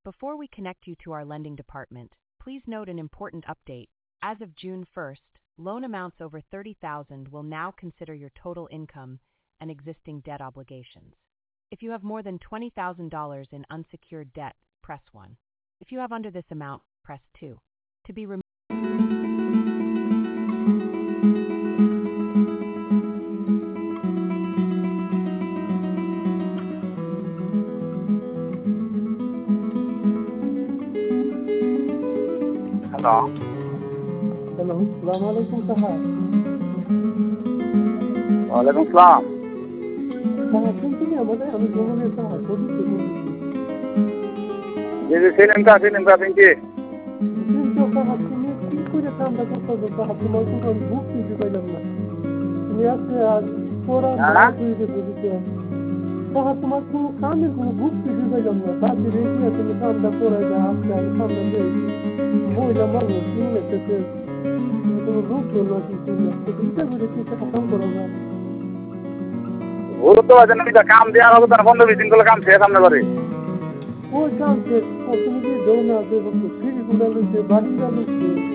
Before we connect you to our lending department, please note an important update. As of June 1st, loan amounts over $30,000 will now consider your total income and existing debt obligations. If you have more than $20,000 in unsecured debt, press 1. If you have under this amount, press 2. To be removed. Hello. Hello, Assalamu alaikum sahab. Walaikum salam. Sahab, শুনছেন আমাদের আমি জমিনের সাহায্য করতে যে film cupping কিন্তু সাহাব তুমি কি করে কামটা করতে সাহাব তোমার কোনো বুক কিছু পাইলাম না তুমি আজকে আর পড়া না হয়ে গেছে সাহাব তোমার কোনো কামের কোনো বুক কিছু পাইলাম না তাতে রেখে তুমি কামটা করে যা আজকে আমি সামনে দিয়ে মহিলা মানুষ কিনলে থেকে কোনো রূপ চললো কিছু না তুমি করে কি কাম করো না ওর তো আছে না কাম দেওয়ার হবে তার 15-20 দিন করে কাম শেষ সামনে করে ওই কাম শেষ তুমি যে দৌড় না যে ফিরি গুলো বাড়ি গেল